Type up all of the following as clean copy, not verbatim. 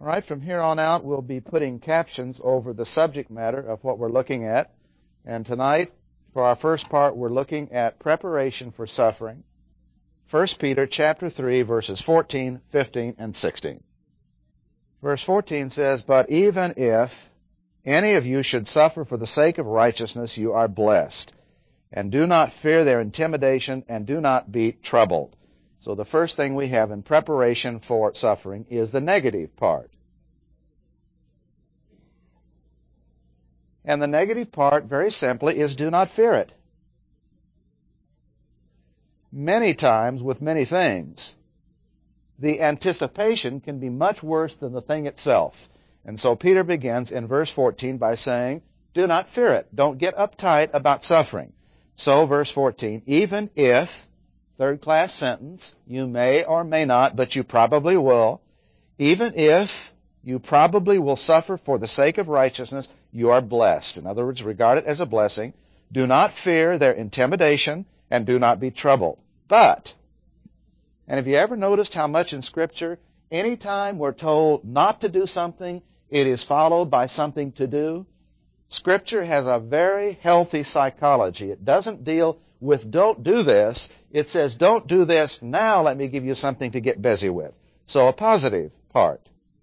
All right, from here on out, we'll be putting captions over the subject matter of what we're looking at. And tonight, for our first part, we're looking at preparation for suffering. 1 Peter chapter 3, verses 14, 15, and 16. Verse 14 says, "But even if any of you should suffer for the sake of righteousness, you are blessed. And do not fear their intimidation, and do not be troubled." So the first thing we have in preparation for suffering is the negative part. And the negative part, very simply, is do not fear it. Many times, with many things, the anticipation can be much worse than the thing itself. And so Peter begins in verse 14 by saying, do not fear it. Don't get uptight about suffering. So, verse 14, even if, third-class sentence, you may or may not, but you probably will, even if you probably will suffer for the sake of righteousness, you are blessed. In other words, regard it as a blessing. Do not fear their intimidation, and do not be troubled. But, and have you ever noticed how much in Scripture, anytime we're told not to do something, it is followed by something to do? Scripture has a very healthy psychology. It doesn't deal with don't do this. It says don't do this, now let me give you something to get busy with. So a positive part.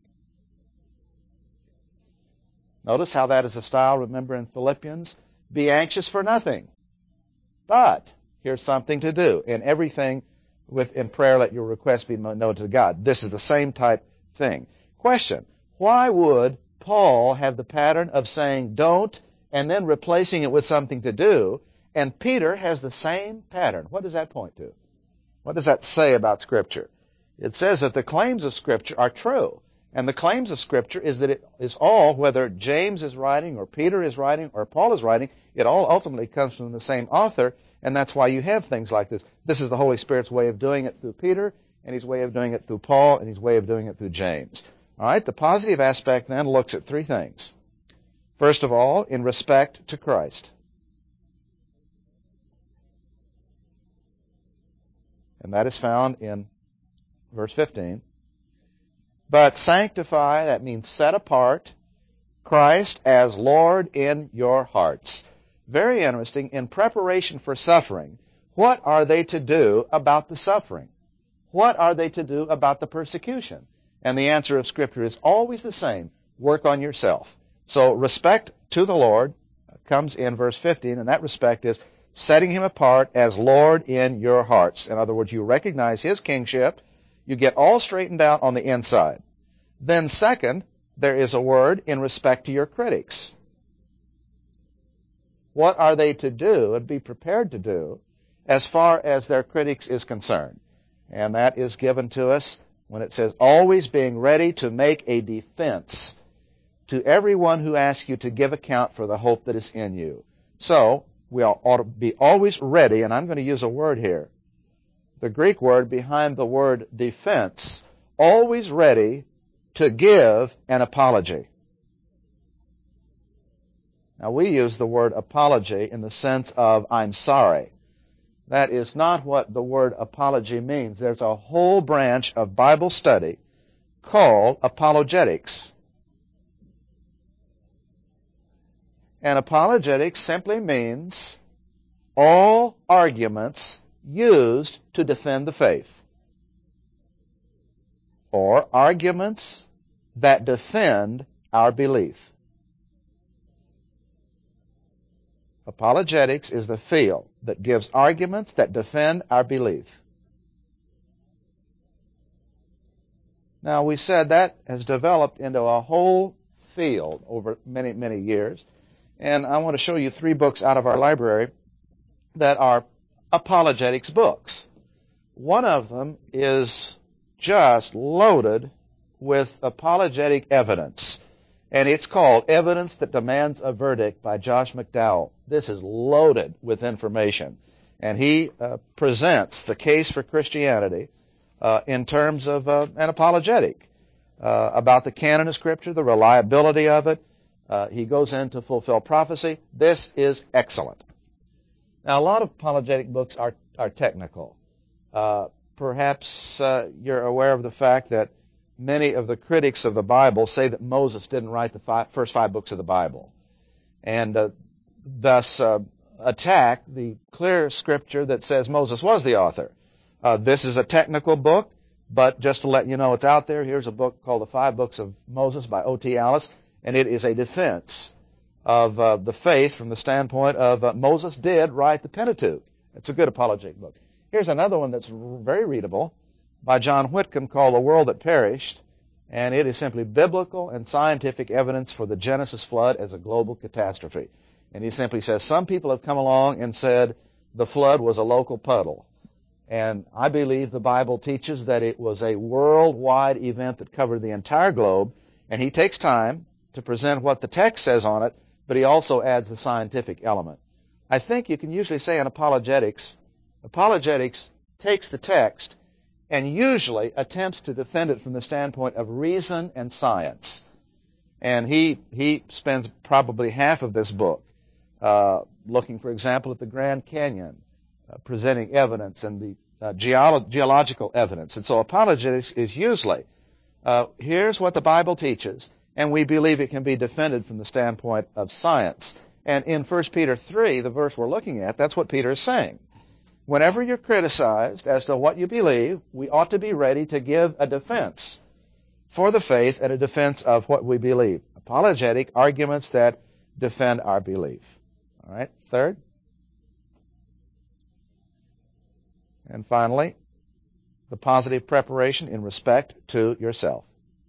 Notice how that is a style, remember in Philippians? Be anxious for nothing. But here's something to do. In everything in prayer, let your requests be known to God. This is the same type thing. Question, why would Paul have the pattern of saying don't and then replacing it with something to do, and Peter has the same pattern? What does that point to? What does that say about Scripture? It says that the claims of Scripture are true. And the claims of Scripture is that it is all, whether James is writing or Peter is writing or Paul is writing, it all ultimately comes from the same author, and that's why you have things like this. This is the Holy Spirit's way of doing it through Peter, and His way of doing it through Paul, and His way of doing it through James. All right, the positive aspect then looks at three things. First of all, in respect to Christ. And that is found in verse 15. But sanctify, that means set apart, Christ as Lord in your hearts. Very interesting. In preparation for suffering, what are they to do about the suffering? What are they to do about the persecution? And the answer of Scripture is always the same. Work on yourself. So respect to the Lord comes in verse 15, and that respect is setting Him apart as Lord in your hearts. In other words, you recognize His kingship. You get all straightened out on the inside. Then second, there is a word in respect to your critics. What are they to do and be prepared to do as far as their critics is concerned? And that is given to us when it says, always being ready to make a defense to everyone who asks you to give account for the hope that is in you. So, we ought to be always ready, and I'm going to use a word here. The Greek word behind the word defense, always ready to give an apology. Now, we use the word apology in the sense of I'm sorry. That is not what the word apology means. There's a whole branch of Bible study called apologetics. And apologetics simply means all arguments used to defend the faith, or arguments that defend our belief. Apologetics is the field that gives arguments that defend our belief. Now, we said that has developed into a whole field over many, many years. And I want to show you 3 books out of our library that are apologetics books. One of them is just loaded with apologetic evidence. And it's called Evidence That Demands a Verdict by Josh McDowell. This is loaded with information. And he presents the case for Christianity in terms of an apologetic about the canon of Scripture, the reliability of it. He goes into fulfill prophecy. This is excellent. Now, a lot of apologetic books are technical. Perhaps you're aware of the fact that many of the critics of the Bible say that Moses didn't write the first 5 books of the Bible, and thus attack the clear scripture that says Moses was the author. This is a technical book, but just to let you know it's out there, here's a book called The 5 Books of Moses by O.T. Alice, and it is a defense of the faith from the standpoint of Moses did write the Pentateuch. It's a good apologetic book. Here's another one that's very readable by John Whitcomb called The World That Perished, and it is simply biblical and scientific evidence for the Genesis flood as a global catastrophe. And he simply says some people have come along and said the flood was a local puddle. And I believe the Bible teaches that it was a worldwide event that covered the entire globe, and he takes time to present what the text says on it, but he also adds the scientific element. I think you can usually say in apologetics takes the text and usually attempts to defend it from the standpoint of reason and science. And he spends probably half of this book looking, for example, at the Grand Canyon, presenting evidence and the geological evidence. And so apologetics is usually, here's what the Bible teaches, and we believe it can be defended from the standpoint of science. And in 1 Peter 3, the verse we're looking at, that's what Peter is saying. Whenever you're criticized as to what you believe, we ought to be ready to give a defense for the faith and a defense of what we believe. Apologetic arguments that defend our belief. All right, third. And finally, the positive preparation in respect to yourself.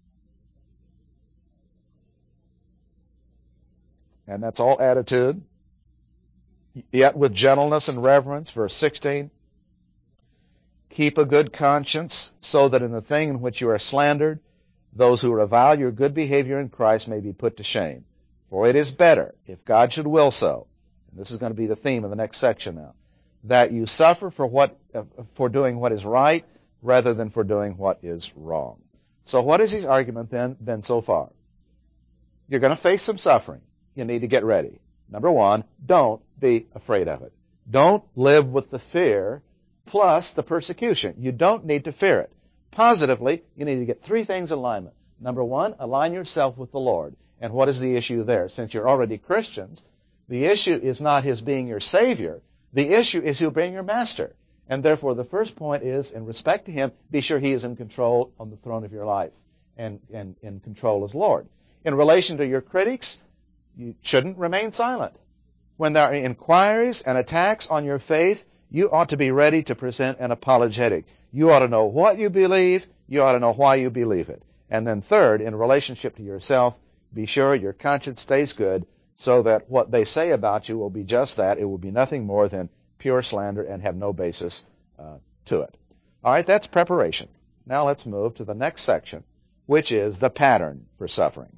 And that's all attitude. Yet with gentleness and reverence, verse 16, keep a good conscience, so that in the thing in which you are slandered, those who revile your good behavior in Christ may be put to shame. For it is better, if God should will so, and this is going to be the theme of the next section now, that you suffer for doing what is right, rather than for doing what is wrong. So what is his argument then been so far? You're going to face some suffering. You need to get ready. Number one, don't be afraid of it. Don't live with the fear plus the persecution. You don't need to fear it. Positively, you need to get 3 things in alignment. Number one, align yourself with the Lord. And what is the issue there? Since you're already Christians, the issue is not His being your Savior. The issue is He'll being your Master. And therefore, the first point is, in respect to Him, be sure He is in control on the throne of your life and in control as Lord. In relation to your critics, you shouldn't remain silent. When there are inquiries and attacks on your faith, you ought to be ready to present an apologetic. You ought to know what you believe. You ought to know why you believe it. And then third, in relationship to yourself, be sure your conscience stays good so that what they say about you will be just that. It will be nothing more than pure slander and have no basis to it. All right, that's preparation. Now let's move to the next section, which is the pattern for suffering.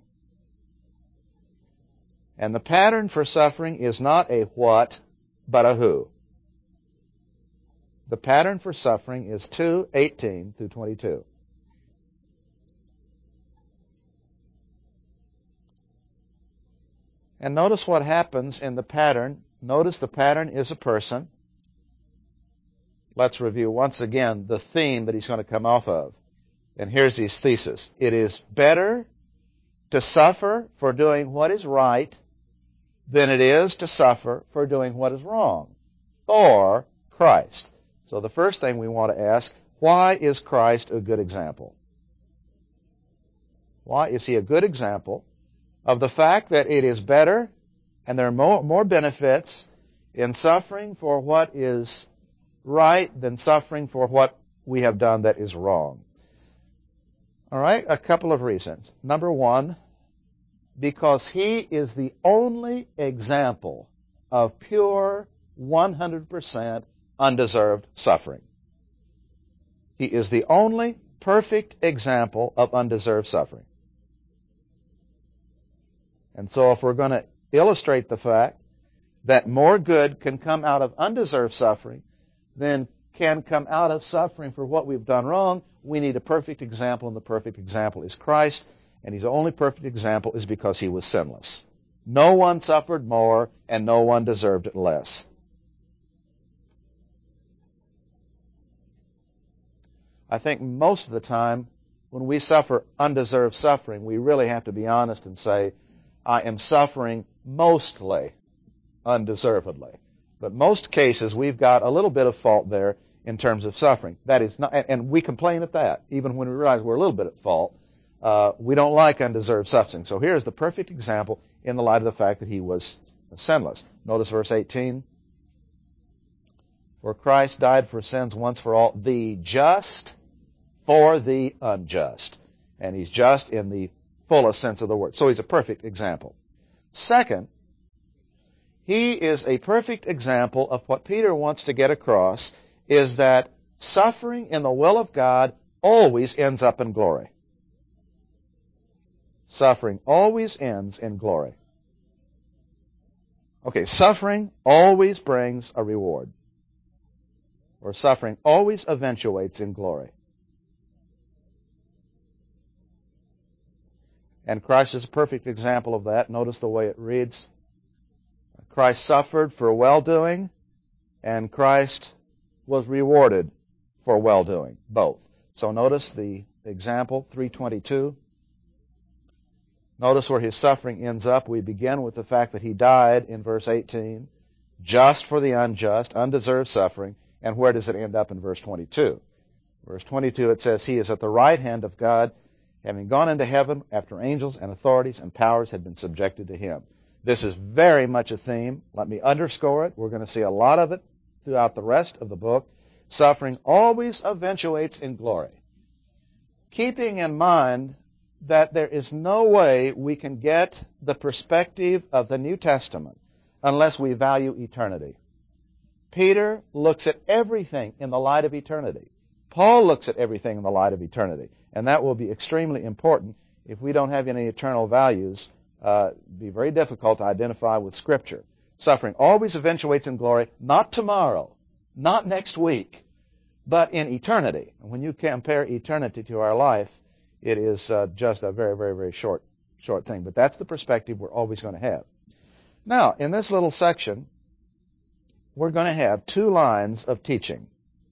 And the pattern for suffering is not a what, but a who. The pattern for suffering is 2:18 through 22. And notice what happens in the pattern. Notice the pattern is a person. Let's review once again the theme that he's going to come off of. And here's his thesis. It is better to suffer for doing what is right than it is to suffer for doing what is wrong, for Christ. So the first thing we want to ask, why is Christ a good example? Why is He a good example of the fact that it is better and there are more benefits in suffering for what is right than suffering for what we have done that is wrong? All right, a couple of reasons. Number one, because He is the only example of pure, 100% undeserved suffering. He is the only perfect example of undeserved suffering. And so if we're going to illustrate the fact that more good can come out of undeserved suffering than can come out of suffering for what we've done wrong, we need a perfect example, and the perfect example is Christ. And His only perfect example is because He was sinless. No one suffered more, and no one deserved it less. I think most of the time when we suffer undeserved suffering, we really have to be honest and say, I am suffering mostly undeservedly. But most cases, we've got a little bit of fault there in terms of suffering. That is not, and we complain at that, even when we realize we're a little bit at fault. We don't like undeserved suffering. So here's the perfect example in the light of the fact that he was sinless. Notice verse 18. For Christ died for sins once for all, the just for the unjust. And he's just in the fullest sense of the word. So he's a perfect example. Second, he is a perfect example of what Peter wants to get across, is that suffering in the will of God always ends up in glory. Suffering always ends in glory. Okay, suffering always brings a reward. Or suffering always eventuates in glory. And Christ is a perfect example of that. Notice the way it reads. Christ suffered for well-doing, and Christ was rewarded for well-doing, both. So notice the example, 3:22. Notice where his suffering ends up. We begin with the fact that he died in verse 18, just for the unjust, undeserved suffering. And where does it end up in verse 22? Verse 22, it says, he is at the right hand of God, having gone into heaven after angels and authorities and powers had been subjected to him. This is very much a theme. Let me underscore it. We're going to see a lot of it throughout the rest of the book. Suffering always eventuates in glory. Keeping in mind that there is no way we can get the perspective of the New Testament unless we value eternity. Peter looks at everything in the light of eternity. Paul looks at everything in the light of eternity. And that will be extremely important. If we don't have any eternal values, be very difficult to identify with Scripture. Suffering always eventuates in glory, not tomorrow, not next week, but in eternity. And when you compare eternity to our life, it is just a very, very, very short thing. But that's the perspective we're always going to have. Now, in this little section, we're going to have two lines of teaching.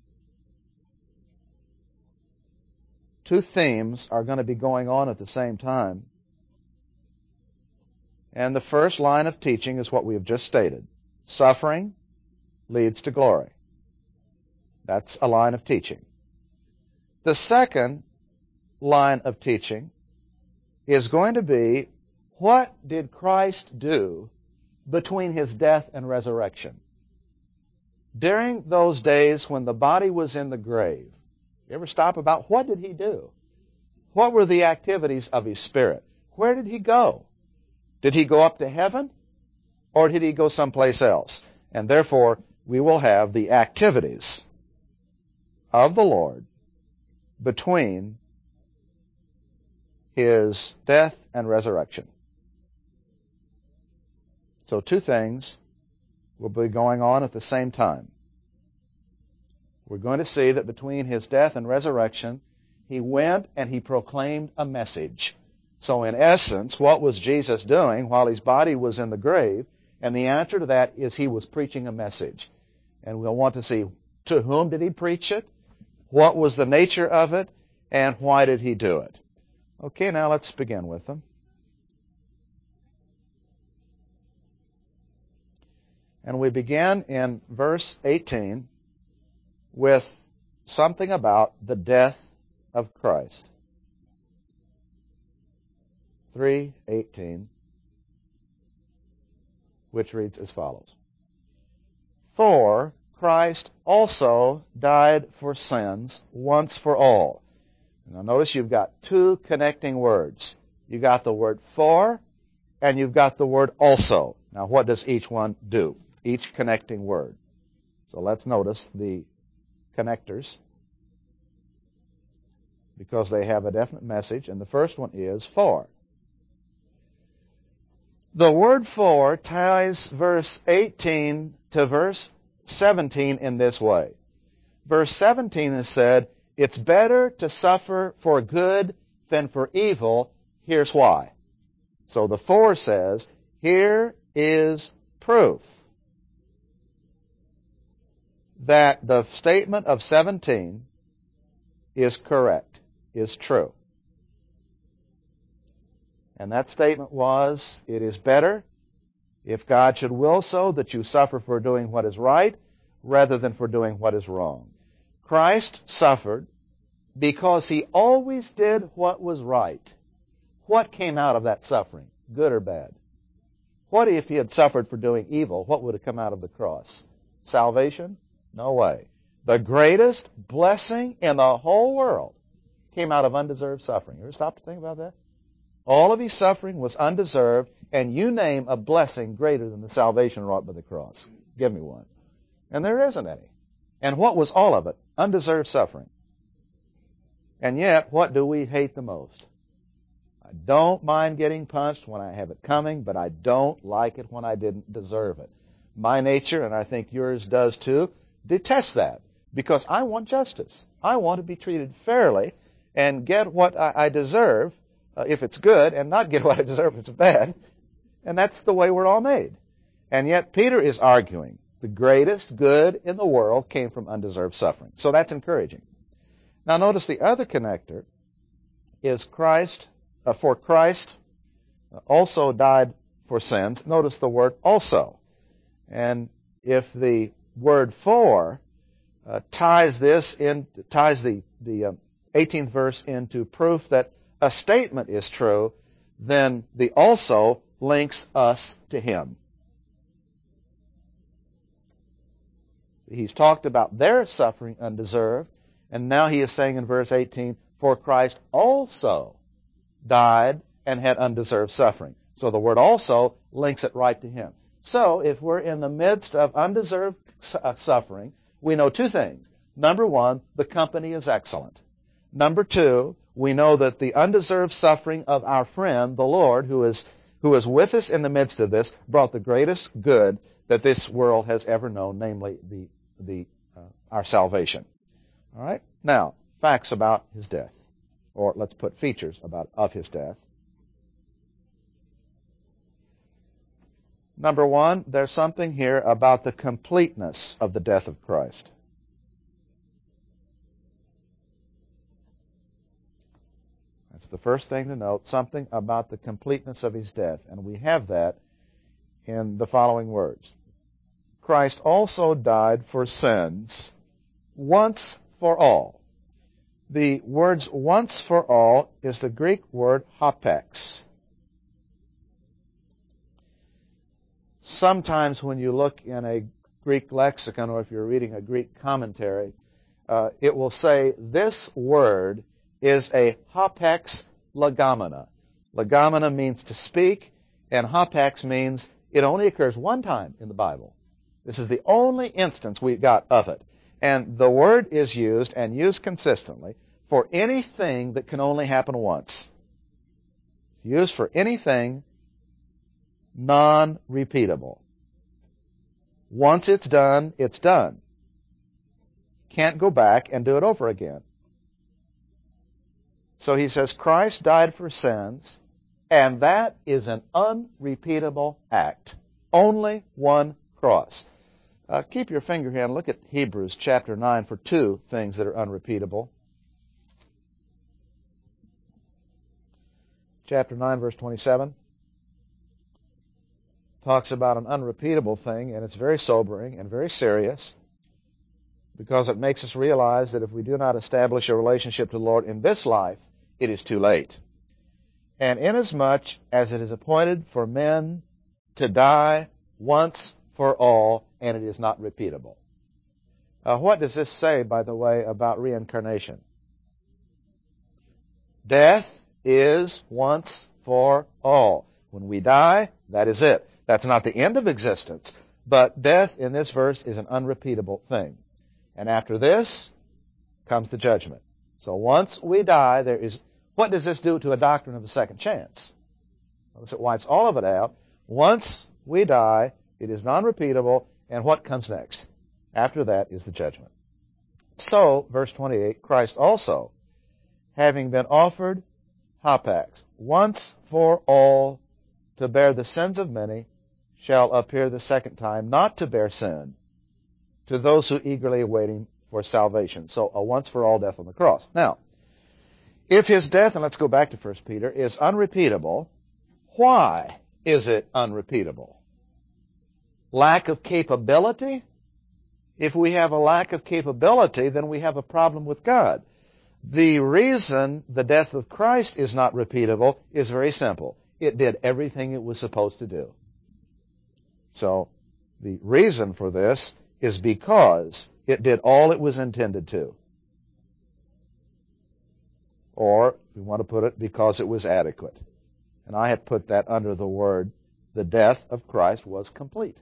Two themes are going to be going on at the same time. And the first line of teaching is what we have just stated. Suffering leads to glory. That's a line of teaching. The second line of teaching is going to be, what did Christ do between his death and resurrection? During those days when the body was in the grave, you ever stop about what did he do? What were the activities of his spirit? Where did he go? Did he go up to heaven? Or did he go someplace else? And therefore, we will have the activities of the Lord between his death and resurrection. So two things will be going on at the same time. We're going to see that between his death and resurrection, he went and he proclaimed a message. So in essence, what was Jesus doing while his body was in the grave? And the answer to that is he was preaching a message. And we'll want to see, to whom did he preach it? What was the nature of it? And why did he do it? Okay, now let's begin with them. And we begin in verse 18 with something about the death of Christ. 3:18, which reads as follows. For Christ also died for sins once for all. Now notice you've got two connecting words. You've got the word for, and you've got the word also. Now what does each one do? Each connecting word. So let's notice the connectors, because they have a definite message, and the first one is for. The word for ties verse 18 to verse 17 in this way. Verse 17 is said, it's better to suffer for good than for evil. Here's why. So the for says, here is proof that the statement of 17 is correct, is true. And that statement was, it is better, if God should will so, that you suffer for doing what is right rather than for doing what is wrong. Christ suffered because he always did what was right. What came out of that suffering, good or bad? What if he had suffered for doing evil? What would have come out of the cross? Salvation? No way. The greatest blessing in the whole world came out of undeserved suffering. You ever stop to think about that? All of his suffering was undeserved, and you name a blessing greater than the salvation wrought by the cross. Give me one. And there isn't any. And what was all of it? Undeserved suffering. And yet, what do we hate the most? I don't mind getting punched when I have it coming, but I don't like it when I didn't deserve it. My nature, and I think yours does too, detests that because I want justice. I want to be treated fairly and get what I deserve if it's good and not get what I deserve if it's bad. And that's the way we're all made. And yet Peter is arguing the greatest good in the world came from undeserved suffering. So that's encouraging. Now notice the other connector is Christ also died for sins. Notice the word also. And if the word for ties the 18th verse into proof that a statement is true, then the also links us to him. He's talked about their suffering undeserved, and now he is saying in verse 18, for Christ also died and had undeserved suffering. So the word also links it right to him. So if we're in the midst of undeserved suffering, we know two things. Number one, the company is excellent. Number two, we know that the undeserved suffering of our friend, the Lord, who is with us in the midst of this, brought the greatest good that this world has ever known, namely our salvation. All right? Now, facts about his death. Or let's put features of his death. Number one, there's something here about the completeness of the death of Christ. That's the first thing to note, something about the completeness of his death. And we have that in the following words. Christ also died for sins once for all. The words once for all is the Greek word hapex. Sometimes when you look in a Greek lexicon or if you're reading a Greek commentary, it will say this word is a hapex legomena. Legomena means to speak, and hapex means it only occurs one time in the Bible. This is the only instance we've got of it. And the word is used, and used consistently, for anything that can only happen once. It's used for anything non-repeatable. Once it's done, it's done. Can't go back and do it over again. So he says, Christ died for sins, and that is an unrepeatable act. Only one cross. Keep your finger here and look at Hebrews chapter 9 for two things that are unrepeatable. Chapter 9, verse 27 talks about an unrepeatable thing, and it's very sobering and very serious because it makes us realize that if we do not establish a relationship to the Lord in this life, it is too late. And inasmuch as it is appointed for men to die once for all, and it is not repeatable. What does this say, by the way, about reincarnation? Death is once for all. When we die, that is it. That's not the end of existence, but death in this verse is an unrepeatable thing. And after this comes the judgment. So once we die, there is... What does this do to a doctrine of a second chance? Notice it wipes all of it out. Once we die, it is non-repeatable, and what comes next? After that is the judgment. So, verse 28, Christ also, having been offered hapax, once for all, to bear the sins of many, shall appear the second time, not to bear sin, to those who eagerly await him for salvation. So, a once-for-all death on the cross. Now, if his death, and let's go back to 1 Peter, is unrepeatable, Why is it unrepeatable? Lack of capability? If we have a lack of capability, then we have a problem with God. The reason the death of Christ is not repeatable is very simple. It did everything it was supposed to do. So, the reason for this is because it did all it was intended to. Or, if we want to put it, because it was adequate. And I have put that under the word, the death of Christ was complete.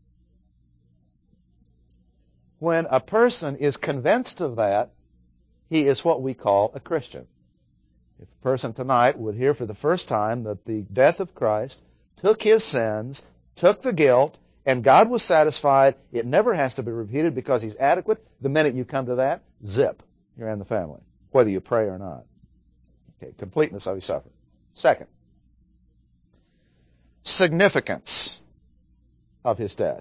When a person is convinced of that, he is what we call a Christian. If a person tonight would hear for the first time that the death of Christ took his sins, took the guilt, and God was satisfied, it never has to be repeated because he's adequate. The minute you come to that, zip, you're in the family, whether you pray or not. Okay, completeness of his suffering. Second, significance of his death.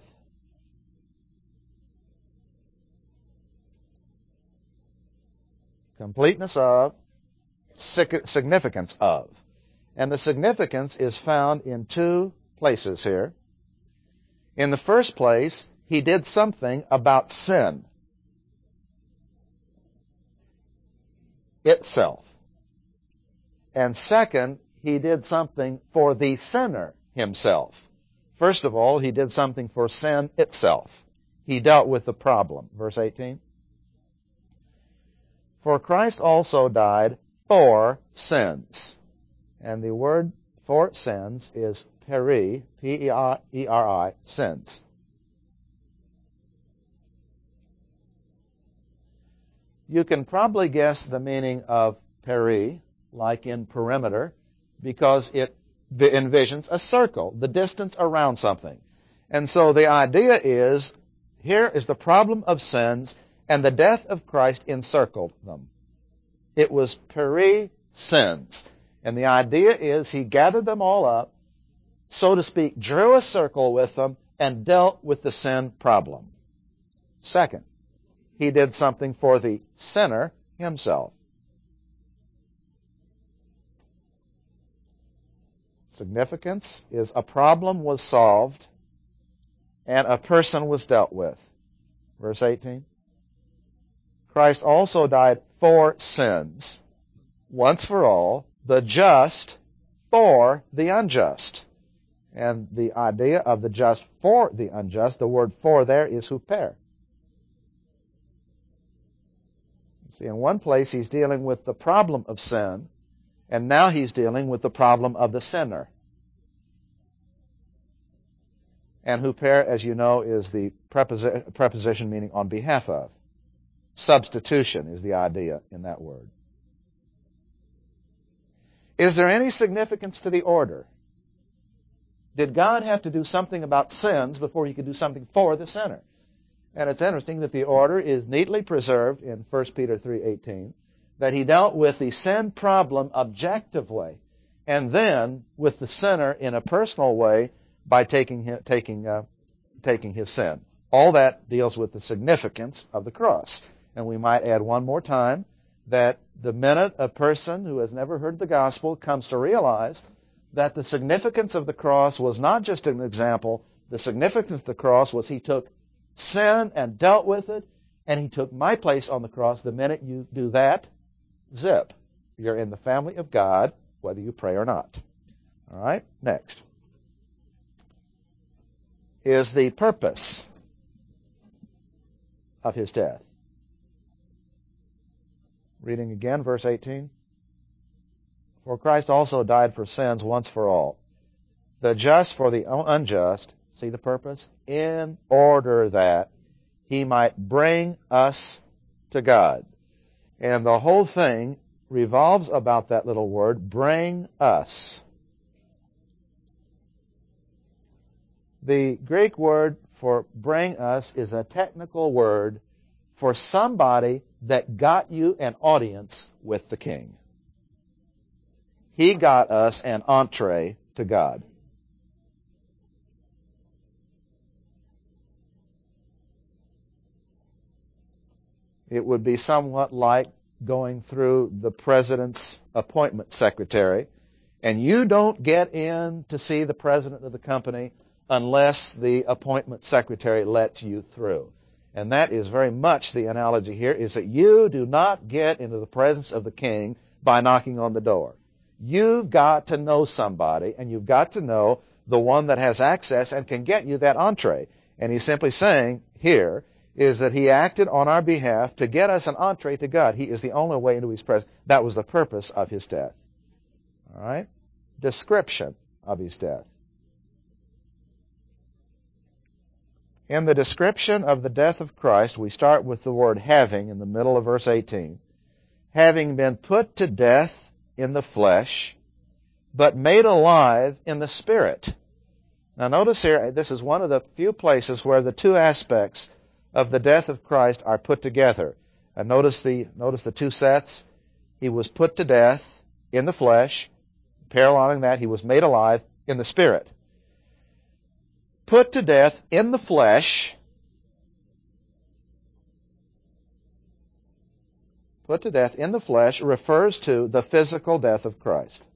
Completeness of, significance of. And the significance is found in two places here. In the first place, he did something about sin itself. And second, he did something for the sinner himself. First of all, he did something for sin itself. He dealt with the problem. Verse 18. For Christ also died for sins. And the word for sins is peri, P-E-R-I, sins. You can probably guess the meaning of peri, like in perimeter, because it envisions a circle, the distance around something. And so the idea is, here is the problem of sins, and the death of Christ encircled them. It was peri sins. And the idea is he gathered them all up, so to speak, drew a circle with them, and dealt with the sin problem. Second, he did something for the sinner himself. Significance is a problem was solved and a person was dealt with. Verse 18. Christ also died for sins, once for all, the just for the unjust. And the idea of the just for the unjust, the word for there is huper. See, in one place he's dealing with the problem of sin, and now he's dealing with the problem of the sinner. And huper, as you know, is the preposition meaning on behalf of. Substitution is the idea in that word. Is there any significance to the order? Did God have to do something about sins before he could do something for the sinner? And it's interesting that the order is neatly preserved in 1 Peter 3:18, that he dealt with the sin problem objectively, and then with the sinner in a personal way by taking his sin. All that deals with the significance of the cross. And we might add one more time that the minute a person who has never heard the gospel comes to realize that the significance of the cross was not just an example, the significance of the cross was he took sin and dealt with it, and he took my place on the cross. The minute you do that, zip, you're in the family of God, whether you pray or not. All right, next is the purpose of his death. Reading again, verse 18. For Christ also died for sins once for all, the just for the unjust, see the purpose? In order that he might bring us to God. And the whole thing revolves about that little word, bring us. The Greek word for bring us is a technical word for somebody that got you an audience with the king. He got us an entree to God. It would be somewhat like going through the president's appointment secretary And you don't get in to see the president of the company unless the appointment secretary lets you through. And that is very much the analogy here, is that you do not get into the presence of the king by knocking on the door. You've got to know somebody, and you've got to know the one that has access and can get you that entree. And he's simply saying here is that he acted on our behalf to get us an entree to God. He is the only way into his presence. That was the purpose of his death. All right? Description of his death. In the description of the death of Christ, we start with the word having in the middle of verse 18. Having been put to death in the flesh, but made alive in the spirit. Now notice here, this is one of the few places where the two aspects of the death of Christ are put together. And notice the two sets. He was put to death in the flesh. Paralleling that, he was made alive in the spirit. Put to death in the flesh. Put to death in the flesh refers to the physical death of Christ.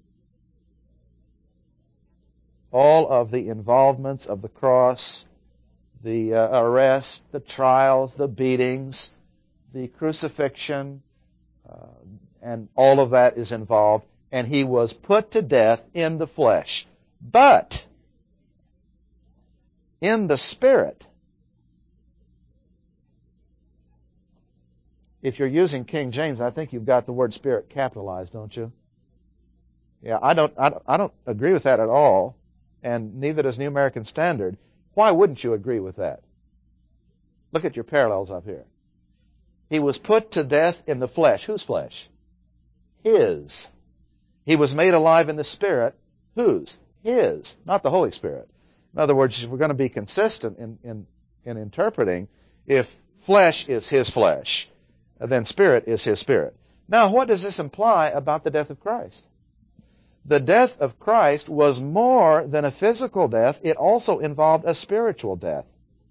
All of the involvements of the cross, the arrest, the trials, the beatings, the crucifixion, and all of that is involved. And he was put to death in the flesh. But in the spirit. If you're using King James, I think you've got the word spirit capitalized, don't you? Yeah, I don't agree with that at all, and neither does New American Standard. Why wouldn't you agree with that? Look at your parallels up here. He was put to death in the flesh. Whose flesh? His. He was made alive in the spirit. Whose? His. Not the Holy Spirit. In other words, if we're going to be consistent in interpreting, if flesh is his flesh, then spirit is his spirit. Now, what does this imply about the death of Christ? The death of Christ was more than a physical death. It also involved a spiritual death.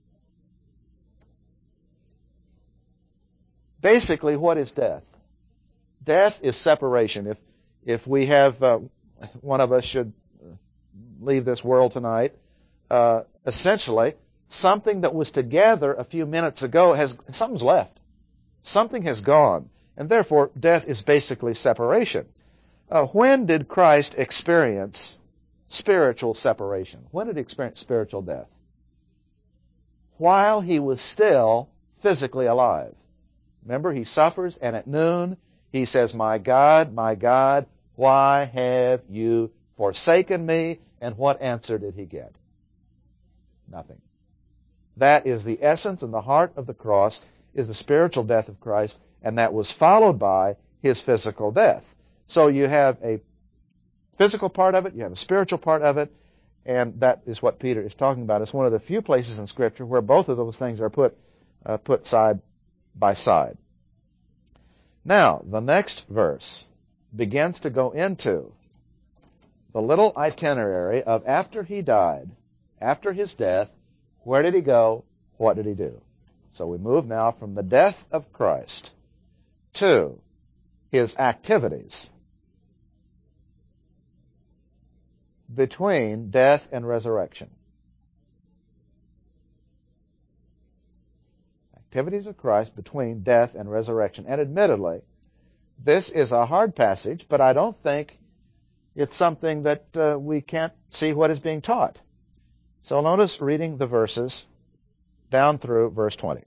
Basically, what is death? Death is separation. If we have, one of us should leave this world tonight, essentially, something that was together a few minutes ago something's left. Something has gone. And therefore, death is basically separation. When did Christ experience spiritual separation? When did he experience spiritual death? While he was still physically alive. Remember, he suffers, and at noon, he says, my God, why have you forsaken me? And what answer did he get? Nothing. That is the essence and the heart of the cross, is the spiritual death of Christ, and that was followed by his physical death. So you have a physical part of it, you have a spiritual part of it, and that is what Peter is talking about. It's one of the few places in Scripture where both of those things are put side by side. Now, the next verse begins to go into the little itinerary of after he died, after his death, where did he go, what did he do? So we move now from the death of Christ to his activities between death and resurrection. Activities of Christ between death and resurrection. And admittedly, this is a hard passage, but I don't think it's something that we can't see what is being taught. So notice reading the verses down through verse 20.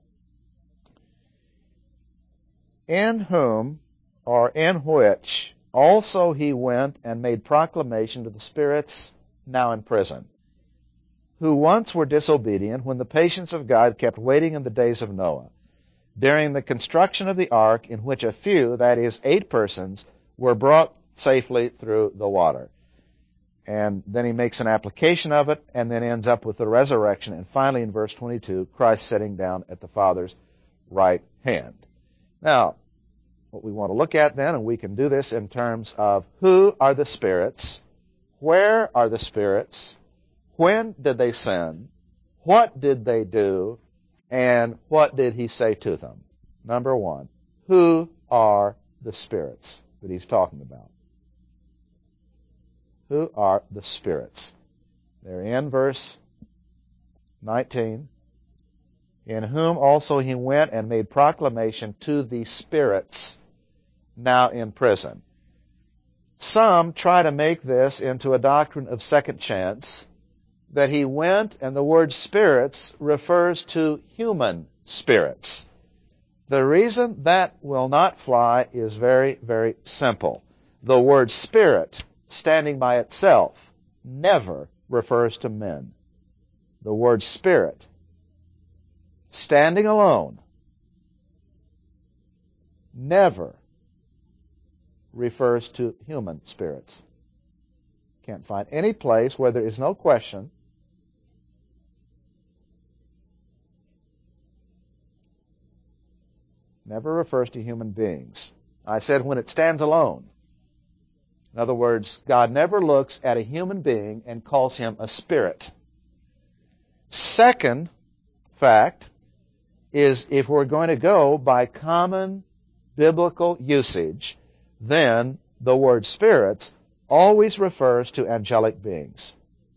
In whom, or in which, also he went and made proclamation to the spirits now in prison, who once were disobedient when the patience of God kept waiting in the days of Noah, during the construction of the ark, in which a few, that is, 8 persons, were brought safely through the water. And then he makes an application of it, and then ends up with the resurrection, and finally in verse 22, Christ sitting down at the Father's right hand. Now, what we want to look at then, and we can do this in terms of who are the spirits, where are the spirits, when did they sin, what did they do, and what did he say to them? Number 1, who are the spirits that he's talking about? Who are the spirits? They're in verse 19. In whom also he went and made proclamation to the spirits now in prison. Some try to make this into a doctrine of second chance, that he went, and the word spirits refers to human spirits. The reason that will not fly is very, very simple. The word spirit, standing by itself, never refers to men. The word spirit, standing alone, never refers to human spirits. Can't find any place where there is no question never refers to human beings. I said when it stands alone. In other words, God never looks at a human being and calls him a spirit. Second fact is, if we're going to go by common biblical usage, then the word spirits always refers to angelic beings.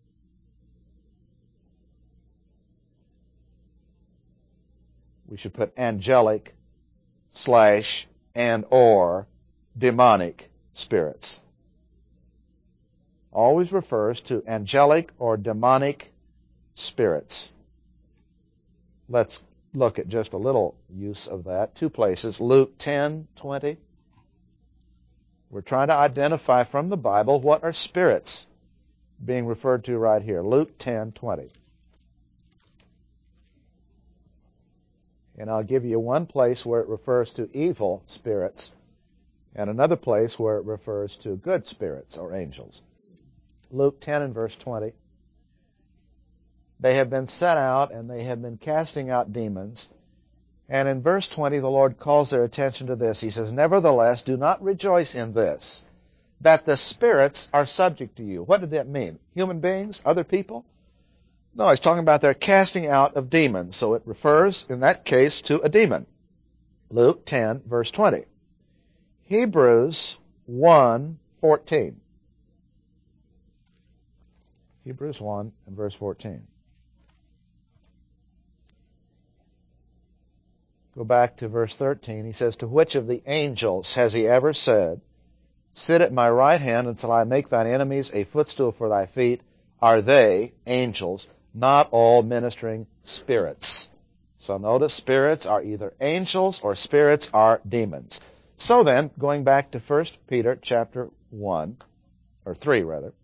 We should put angelic / and or demonic spirits. Always refers to angelic or demonic spirits. Let's look at just a little use of that. Two places. Luke 10:20. We're trying to identify from the Bible what are spirits being referred to right here. Luke 10:20. And I'll give you one place where it refers to evil spirits and another place where it refers to good spirits or angels. Luke 10 and verse 20. They have been sent out and they have been casting out demons. And in verse 20, the Lord calls their attention to this. He says, nevertheless, do not rejoice in this, that the spirits are subject to you. What did that mean? Human beings? Other people? No, he's talking about their casting out of demons. So it refers, in that case, to a demon. Luke 10, verse 20. Hebrews 1:14. Hebrews 1 and verse 14. Go back to verse 13. He says, to which of the angels has he ever said, sit at my right hand until I make thine enemies a footstool for thy feet? Are they, angels, not all ministering spirits? So notice, spirits are either angels or spirits are demons. So then, going back to 1 Peter chapter 1, or 3 rather,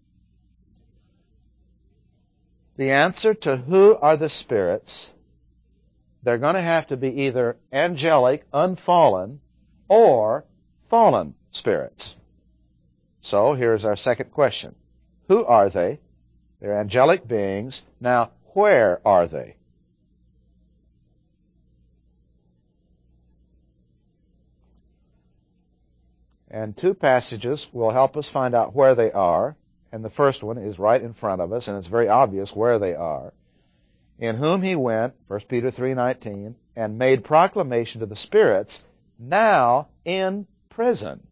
the answer to who are the spirits, they're going to have to be either angelic, unfallen, or fallen spirits. So here's our second question. Who are they? They're angelic beings. Now, where are they? And two passages will help us find out where they are. And the first one is right in front of us, and it's very obvious where they are. In whom he went, 1 Peter 3:19, and made proclamation to the spirits now in prison.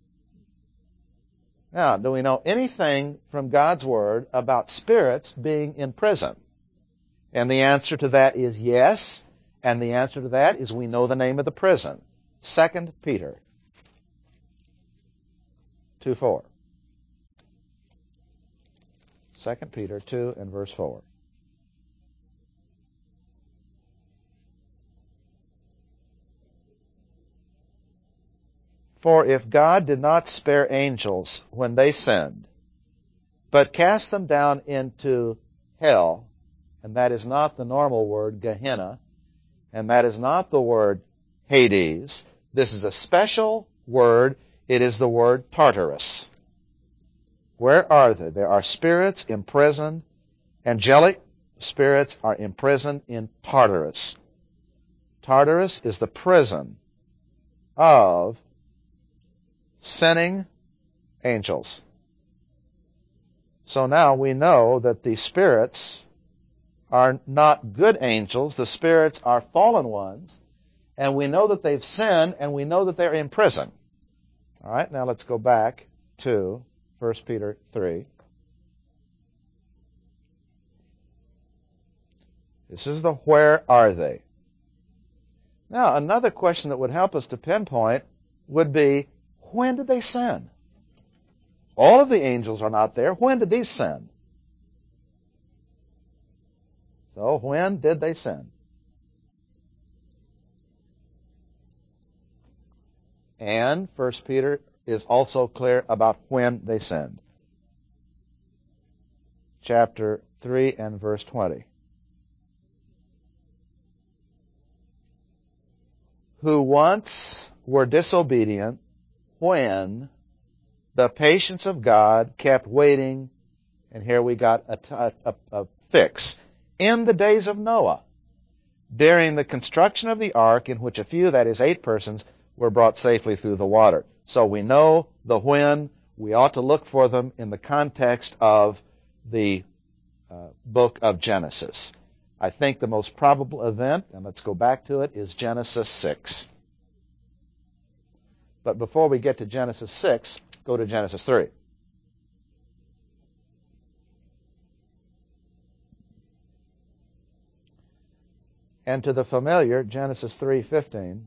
Now, do we know anything from God's Word about spirits being in prison? And the answer to that is yes. And the answer to that is we know the name of the prison. 2 Peter 2:4. 2 Peter 2 and verse 4. For if God did not spare angels when they sinned, but cast them down into hell, and that is not the normal word Gehenna, and that is not the word Hades. This is a special word. It is the word Tartarus. Where are they? There are spirits imprisoned. Angelic spirits are imprisoned in Tartarus. Tartarus is the prison of sinning angels. So now we know that the spirits are not good angels. The spirits are fallen ones. And we know that they've sinned, and we know that they're in prison. All right, now let's go back to 1 Peter 3. This is the where are they. Now, another question that would help us to pinpoint would be, when did they sin? All of the angels are not there. When did these sin? So, when did they sin? And 1 Peter is also clear about when they sinned. Chapter 3 and verse 20. Who once were disobedient when the patience of God kept waiting, and here we got a fix, in the days of Noah, during the construction of the ark, in which a few, that is 8 persons, were brought safely through the water. So we know the when. We ought to look for them in the context of the book of Genesis. I think the most probable event, and let's go back to it, is Genesis 6. But before we get to Genesis 6, go to Genesis 3. And to the familiar Genesis 3:15.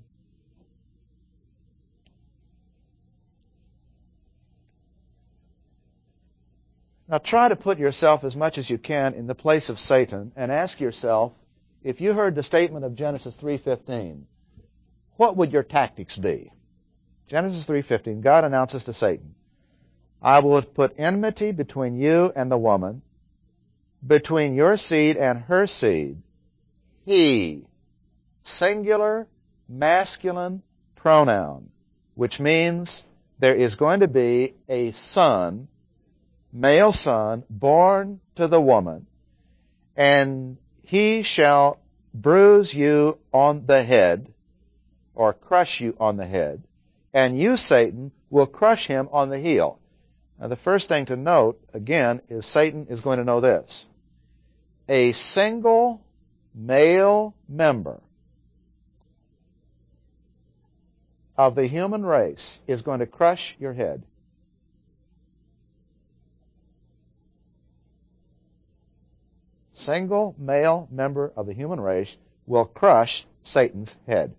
Now try to put yourself as much as you can in the place of Satan and ask yourself, if you heard the statement of Genesis 3:15, what would your tactics be? Genesis 3:15, God announces to Satan, I will put enmity between you and the woman, between your seed and her seed. He, singular, masculine pronoun, which means there is going to be a son, male son, born to the woman, and he shall bruise you on the head, or crush you on the head, and you, Satan, will crush him on the heel. Now, the first thing to note, again, is Satan is going to know this. A single male member of the human race is going to crush your head. Single male member of the human race will crush Satan's head.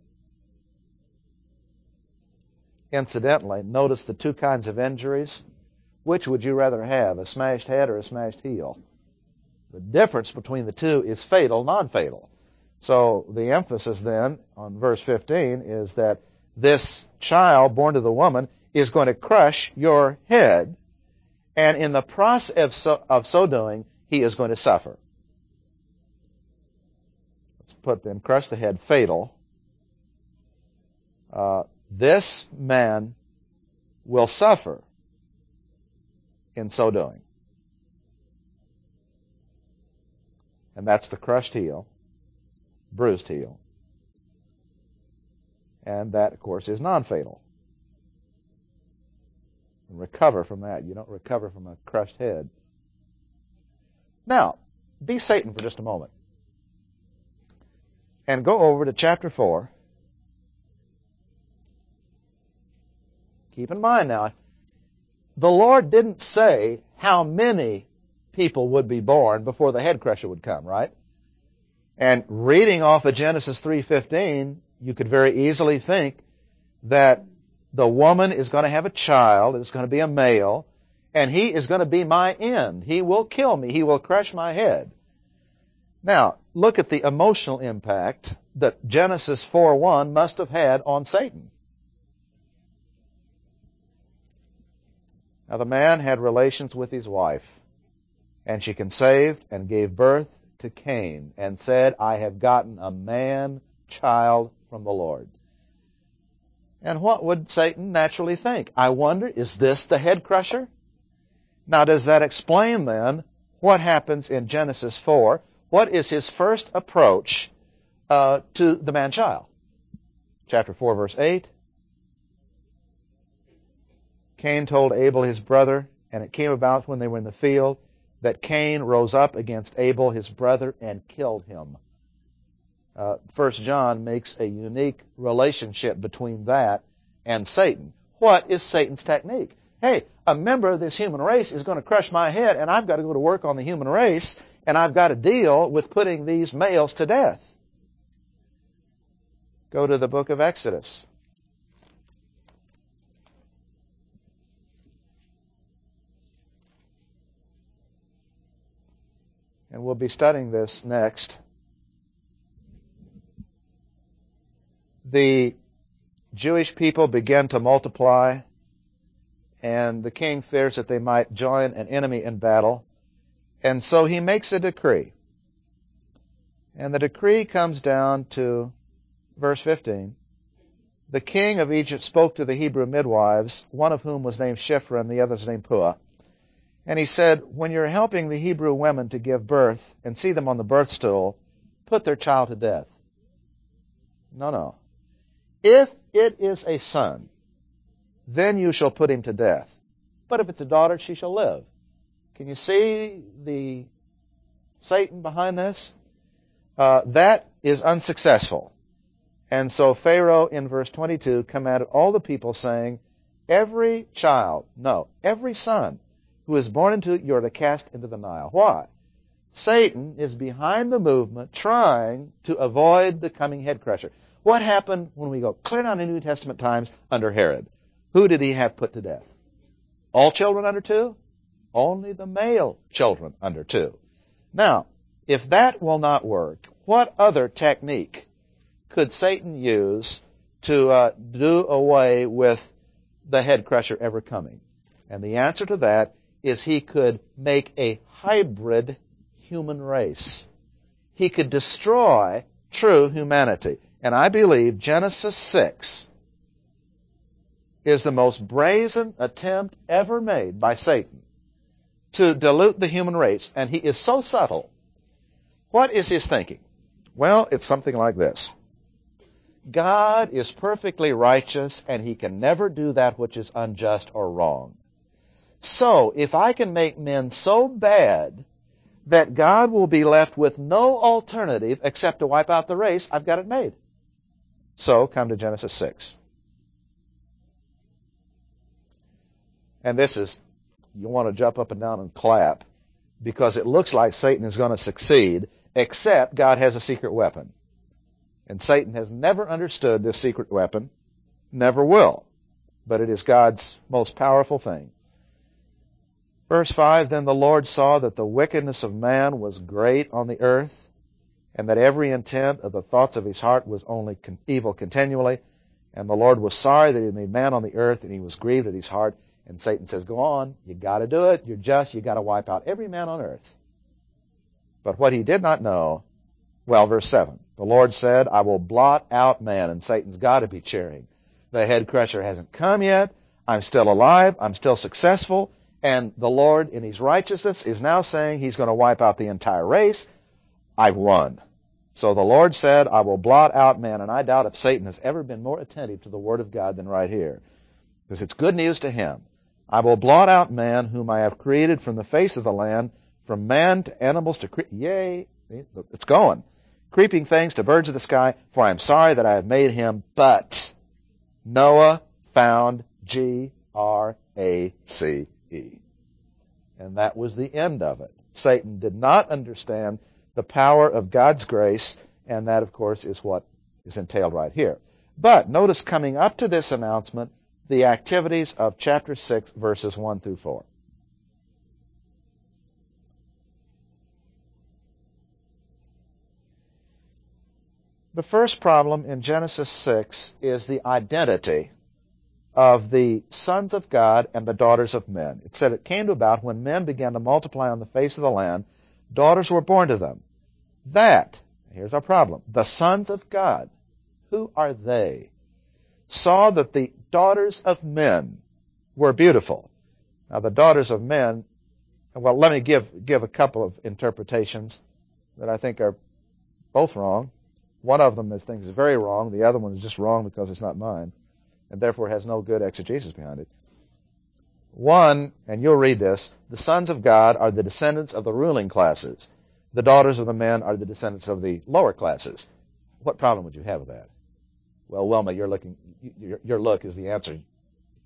Incidentally, notice the 2 kinds of injuries. Which would you rather have, a smashed head or a smashed heel? The difference between the two is fatal, non-fatal. So the emphasis then on verse 15 is that this child born to the woman is going to crush your head, and in the process of so doing, he is going to suffer. Let's put then, crush the head, fatal. This man will suffer in so doing. And that's the crushed heel, bruised heel. And that, of course, is non-fatal. And recover from that. You don't recover from a crushed head. Now, be Satan for just a moment. And go over to chapter 4. Keep in mind now, the Lord didn't say how many people would be born before the head crusher would come, right? And reading off of Genesis 3:15, you could very easily think that the woman is going to have a child, it's going to be a male, and he is going to be my end. He will kill me. He will crush my head. Now, look at the emotional impact that Genesis 4:1 must have had on Satan. Now, the man had relations with his wife, and she conceived and gave birth to Cain, and said, I have gotten a man-child from the Lord. And what would Satan naturally think? I wonder, is this the head crusher? Now, does that explain then what happens in Genesis 4? What is his first approach to the man-child? Chapter 4, verse 8. Cain told Abel his brother, and it came about when they were in the field that Cain rose up against Abel his brother and killed him. 1 John makes a unique relationship between that and Satan. What is Satan's technique? Hey, a member of this human race is going to crush my head, and I've got to go to work on the human race, and I've got to deal with putting these males to death. Go to the book of Exodus. And we'll be studying this next. The Jewish people begin to multiply, and the king fears that they might join an enemy in battle. And so he makes a decree. And the decree comes down to verse 15. The king of Egypt spoke to the Hebrew midwives, one of whom was named Shiphrah and the other was named Puah. And he said, when you're helping the Hebrew women to give birth and see them on the birth stool, put their child to death. No. If it is a son, then you shall put him to death. But if it's a daughter, she shall live. Can you see the Satan behind this? That is unsuccessful. And so Pharaoh, in verse 22, commanded all the people, saying, every son who is born into it, you are to cast into the Nile. Why? Satan is behind the movement trying to avoid the coming head crusher. What happened when we go clear down to New Testament times under Herod? Who did he have put to death? All children under 2? Only the male children under 2. Now, if that will not work, what other technique could Satan use to do away with the head crusher ever coming? And the answer to that is he could make a hybrid human race. He could destroy true humanity. And I believe Genesis 6 is the most brazen attempt ever made by Satan to dilute the human race. And he is so subtle. What is his thinking? Well, it's something like this. God is perfectly righteous, and he can never do that which is unjust or wrong. So, if I can make men so bad that God will be left with no alternative except to wipe out the race, I've got it made. So, come to Genesis 6. And this is, you want to jump up and down and clap, because it looks like Satan is going to succeed, except God has a secret weapon. And Satan has never understood this secret weapon, never will. But it is God's most powerful thing. Verse 5, then the Lord saw that the wickedness of man was great on the earth, and that every intent of the thoughts of his heart was only evil continually. And the Lord was sorry that he had made man on the earth, and he was grieved at his heart. And Satan says, go on, you got to do it. You're just, you got to wipe out every man on earth. But what he did not know, well, verse 7, the Lord said, I will blot out man. And Satan's got to be cheering. The head crusher hasn't come yet. I'm still alive. I'm still successful. And the Lord, in his righteousness, is now saying he's going to wipe out the entire race. I've won. So the Lord said, I will blot out man. And I doubt if Satan has ever been more attentive to the Word of God than right here. Because it's good news to him. I will blot out man whom I have created from the face of the land, from man to animals to yay, it's going. Creeping things to birds of the sky, for I am sorry that I have made him. But Noah found Grace. And that was the end of it. Satan did not understand the power of God's grace, and that, of course, is what is entailed right here. But notice coming up to this announcement, the activities of chapter 6, verses 1 through 4. The first problem in Genesis 6 is the identity of the sons of God and the daughters of men. It said it came about when men began to multiply on the face of the land, daughters were born to them. That, here's our problem, the sons of God, who are they? Saw that the daughters of men were beautiful. Now the daughters of men, well, let me give a couple of interpretations that I think are both wrong. One of them is very wrong. The other one is just wrong because it's not mine, and therefore has no good exegesis behind it. One, and you'll read this, the sons of God are the descendants of the ruling classes. The daughters of the men are the descendants of the lower classes. What problem would you have with that? Well, Wilma, your look is the answer.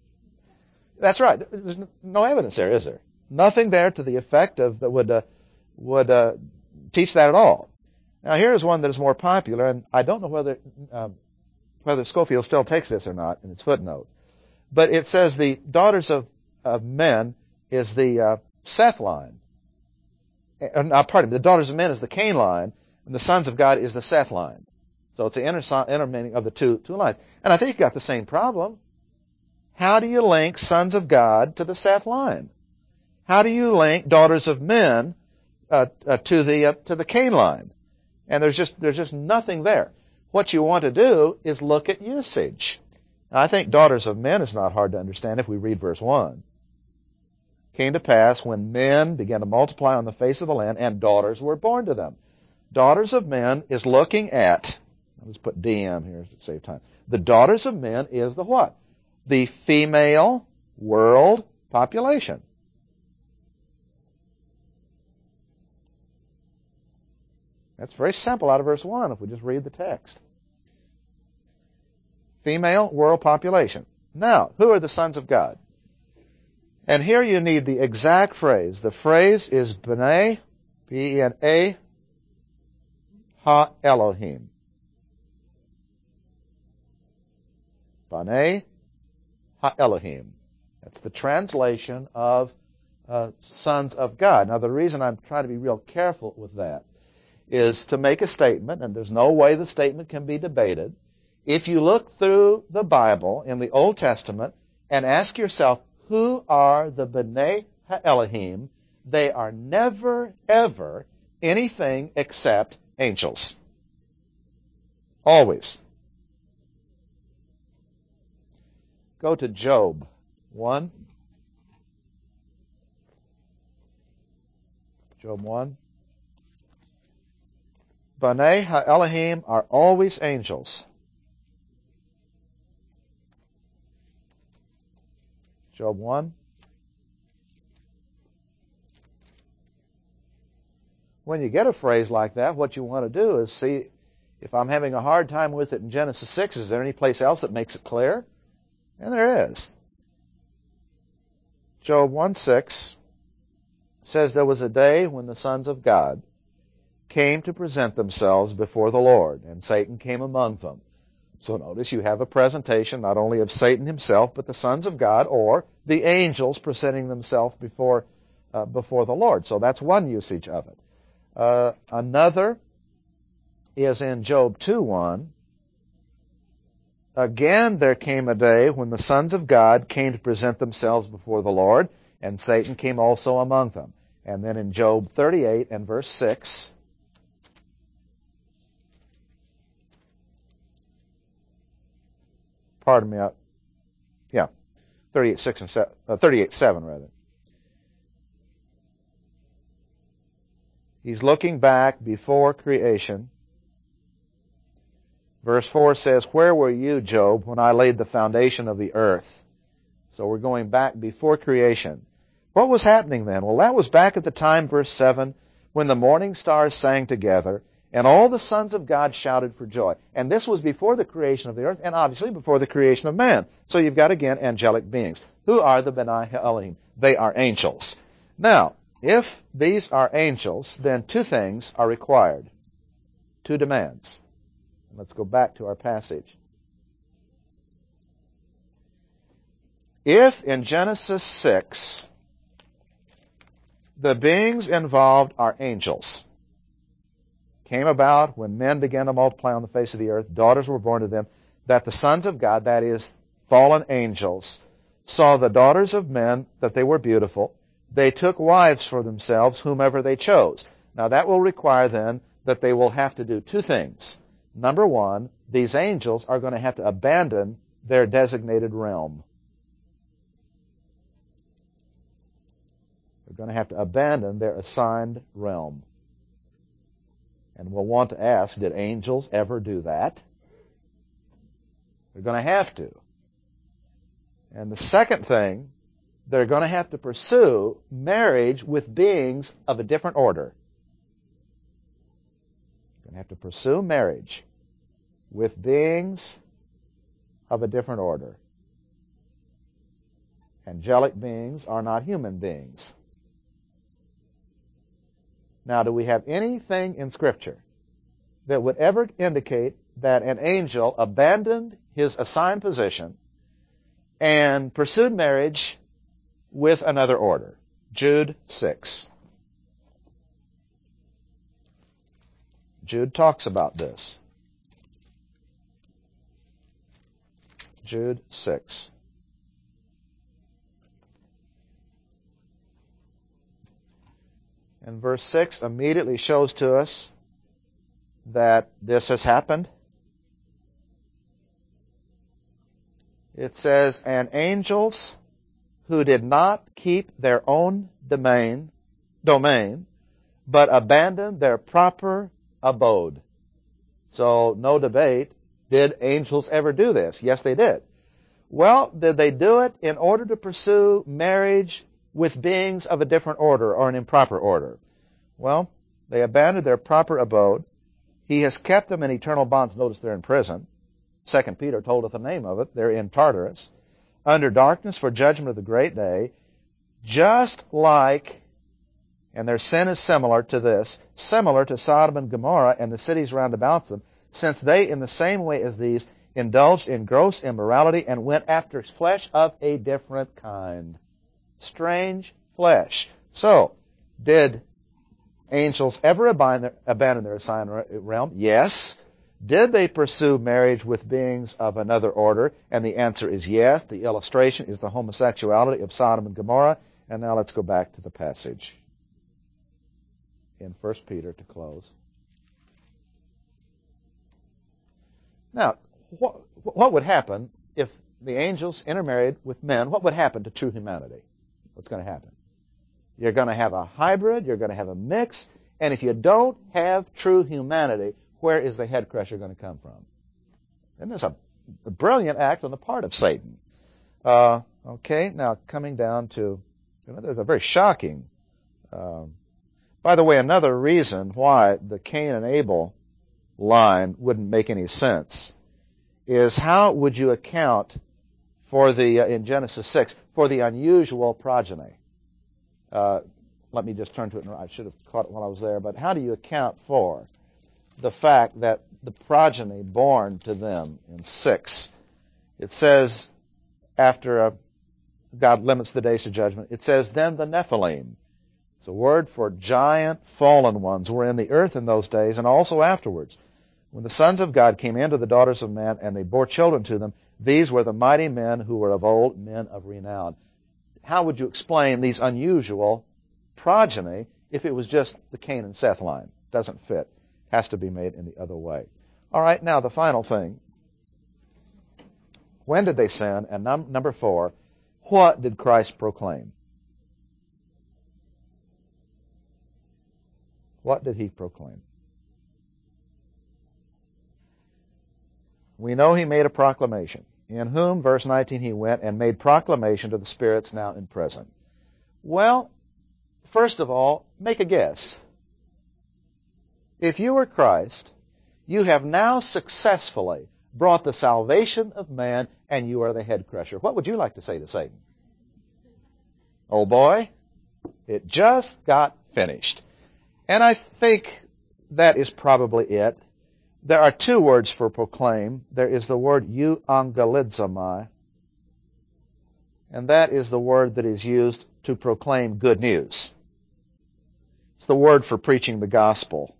That's right. There's no evidence there, is there? Nothing there to the effect of that would would teach that at all. Now, here's one that is more popular, and I don't know whether Scofield still takes this or not in its footnote. But it says the daughters of men is the Seth line. Pardon me, the daughters of men is the Cain line, and the sons of God is the Seth line. So it's the inner meaning of the two lines. And I think you've got the same problem. How do you link sons of God to the Seth line? How do you link daughters of men to the Cain line? And there's just nothing there. What you want to do is look at usage. Now, I think daughters of men is not hard to understand if we read verse 1. Came to pass when men began to multiply on the face of the land, and daughters were born to them. Daughters of men is looking at, let's put DM here to save time. The daughters of men is the what? The female world population. That's very simple out of verse 1 if we just read the text. Female world population. Now, who are the sons of God? And here you need the exact phrase. The phrase is B'nai, B-E-N-A, Ha-Elohim. B'nai, Ha-Elohim. That's the translation of sons of God. Now, the reason I'm trying to be real careful with that is to make a statement, and there's no way the statement can be debated. If you look through the Bible in the Old Testament and ask yourself, who are the B'nai HaElohim? They are never, ever anything except angels. Always. Go to Job 1. Job 1. B'nai HaElohim are always angels. Job 1. When you get a phrase like that, what you want to do is see if I'm having a hard time with it in Genesis 6, is there any place else that makes it clear? And there is. Job 1:6 says there was a day when the sons of God came to present themselves before the Lord, and Satan came among them. So notice you have a presentation not only of Satan himself, but the sons of God, or the angels presenting themselves before the Lord. So that's one usage of it. Another is in Job 2:1. Again there came a day when the sons of God came to present themselves before the Lord, and Satan came also among them. And then in Job 38 and verse 6, pardon me, 38:7 rather. He's looking back before creation. Verse 4 says, where were you, Job, when I laid the foundation of the earth? So we're going back before creation. What was happening then? Well, that was back at the time, verse 7, when the morning stars sang together, and all the sons of God shouted for joy. And this was before the creation of the earth, and obviously before the creation of man. So you've got, again, angelic beings. Who are the B'nai HaElohim? They are angels. Now, if these are angels, then two things are required. Two demands. Let's go back to our passage. If in Genesis 6, the beings involved are angels, came about when men began to multiply on the face of the earth, daughters were born to them, that the sons of God, that is, fallen angels, saw the daughters of men, that they were beautiful, they took wives for themselves, whomever they chose. Now that will require then that they will have to do two things. Number one, these angels are going to have to abandon their designated realm. They're going to have to abandon their assigned realm. And we'll want to ask, did angels ever do that? They're going to have to. And the second thing, they're going to have to pursue marriage with beings of a different order. They're going to have to pursue marriage with beings of a different order. Angelic beings are not human beings. Now, do we have anything in Scripture that would ever indicate that an angel abandoned his assigned position and pursued marriage with another order? Jude 6. Jude talks about this. Jude 6. And verse 6 immediately shows to us that this has happened. It says, and angels who did not keep their own domain, but abandoned their proper abode. So, no debate. Did angels ever do this? Yes, they did. Well, did they do it in order to pursue marriage with beings of a different order or an improper order? Well, they abandoned their proper abode. He has kept them in eternal bonds. Notice they're in prison. 2 Peter told us the name of it. They're in Tartarus, under darkness for judgment of the great day, just like, and their sin is similar to this, similar to Sodom and Gomorrah and the cities round about them, since they, in the same way as these, indulged in gross immorality and went after flesh of a different kind. Strange flesh. So, did angels ever abandon their assigned realm? Yes. Did they pursue marriage with beings of another order? And the answer is yes. The illustration is the homosexuality of Sodom and Gomorrah. And now let's go back to the passage in 1 Peter to close. Now, what would happen if the angels intermarried with men? What would happen to true humanity? What's going to happen? You're going to have a hybrid, you're going to have a mix, and if you don't have true humanity, where is the head crusher going to come from? And this is a brilliant act on the part of Satan. Okay, now coming down to, there's a very shocking, by the way, another reason why the Cain and Abel line wouldn't make any sense is how would you account for the, in Genesis 6, for the unusual progeny? Let me just turn to it. I should have caught it while I was there. But how do you account for the fact that the progeny born to them in 6, it says, after God limits the days to judgment, it says, then the Nephilim. It's a word for giant fallen ones were in the earth in those days and also afterwards. When the sons of God came into the daughters of men and they bore children to them, these were the mighty men who were of old, men of renown. How would you explain these unusual progeny if it was just the Cain and Seth line? Doesn't fit. Has to be made in the other way. All right, now the final thing. When did they sin? And number 4, what did Christ proclaim? What did he proclaim? We know he made a proclamation, in whom, verse 19, he went and made proclamation to the spirits now in prison. Well, first of all, make a guess. If you were Christ, you have now successfully brought the salvation of man, and you are the head crusher. What would you like to say to Satan? Oh boy, it just got finished. And I think that is probably it. There are 2 words for proclaim. There is the word euangelidzomai, and that is the word that is used to proclaim good news. It's the word for preaching the gospel.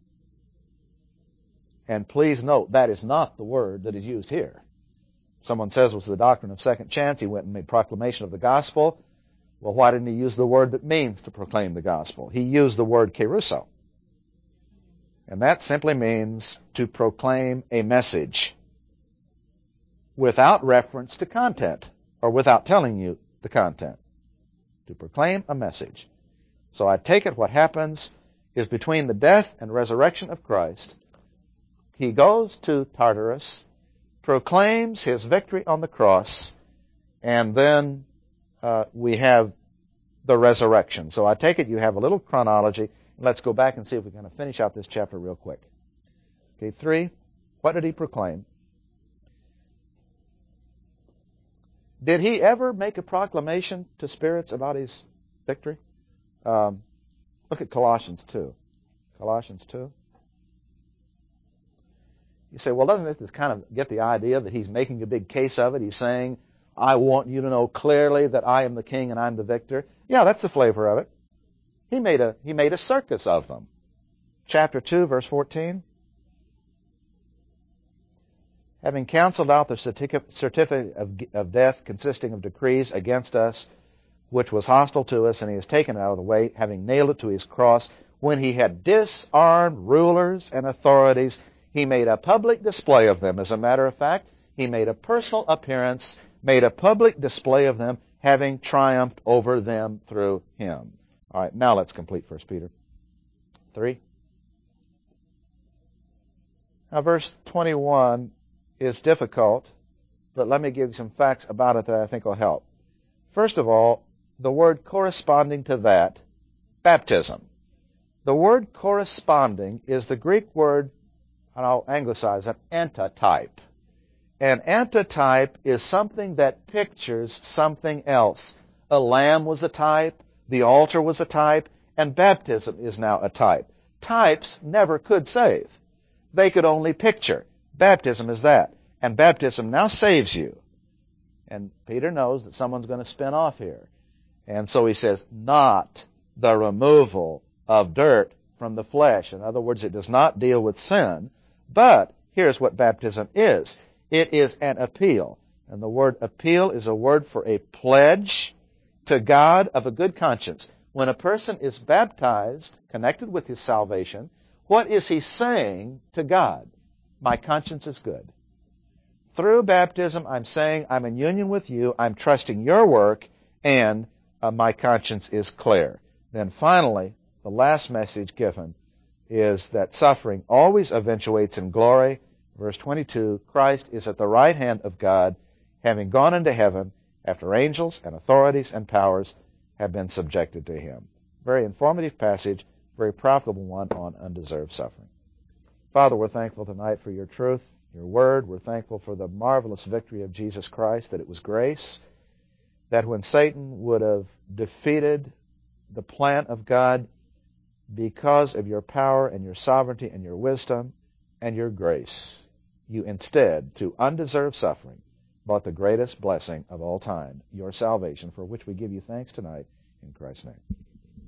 And please note, that is not the word that is used here. Someone says it was the doctrine of second chance. He went and made proclamation of the gospel. Well, why didn't he use the word that means to proclaim the gospel? He used the word kerusso. And that simply means to proclaim a message without reference to content or without telling you the content. To proclaim a message. So I take it what happens is between the death and resurrection of Christ, he goes to Tartarus, proclaims his victory on the cross, and then we have the resurrection. So I take it you have a little chronology. Let's go back and see if we can finish out this chapter real quick. Okay, 3. What did he proclaim? Did he ever make a proclamation to spirits about his victory? Look at Colossians 2. Colossians 2. You say, well, doesn't this kind of get the idea that he's making a big case of it? He's saying, I want you to know clearly that I am the king and I'm the victor. Yeah, that's the flavor of it. He made a circus of them. Chapter 2, verse 14. Having canceled out the certificate of death consisting of decrees against us, which was hostile to us, and he has taken it out of the way, having nailed it to his cross, when he had disarmed rulers and authorities, he made a public display of them. As a matter of fact, he made a personal appearance, made a public display of them, having triumphed over them through him. All right, now let's complete 1 Peter 3. Now, verse 21 is difficult, but let me give you some facts about it that I think will help. First of all, the word corresponding to that, baptism. The word corresponding is the Greek word, and I'll anglicize it, antitype. An antitype is something that pictures something else. A lamb was a type, the altar was a type, and baptism is now a type. Types never could save. They could only picture. Baptism is that. And baptism now saves you. And Peter knows that someone's going to spin off here. And so he says, not the removal of dirt from the flesh. In other words, it does not deal with sin. But here's what baptism is. It is an appeal. And the word appeal is a word for a pledge to God of a good conscience. When a person is baptized, connected with his salvation, what is he saying to God? My conscience is good. Through baptism, I'm saying I'm in union with you, I'm trusting your work, and my conscience is clear. Then finally, the last message given is that suffering always eventuates in glory. Verse 22, Christ is at the right hand of God, having gone into heaven after angels and authorities and powers have been subjected to him. Very informative passage, very profitable one on undeserved suffering. Father, we're thankful tonight for your truth, your word. We're thankful for the marvelous victory of Jesus Christ, that it was grace, that when Satan would have defeated the plan of God, because of your power and your sovereignty and your wisdom and your grace, you instead, through undeserved suffering, brought the greatest blessing of all time, your salvation, for which we give you thanks tonight in Christ's name.